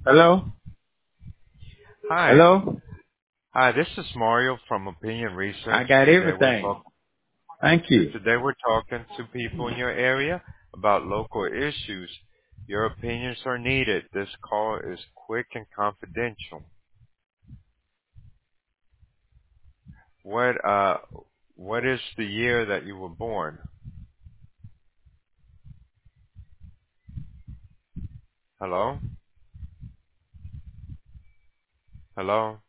Hello? Hi. Hello? Hi, this is Mario from Opinion I Research. got everything. Thank you. Today we're talking to people in your area about local issues. Your opinions are needed. This call is quick and confidential. What uh what is the year that you were born? Hello? Hello?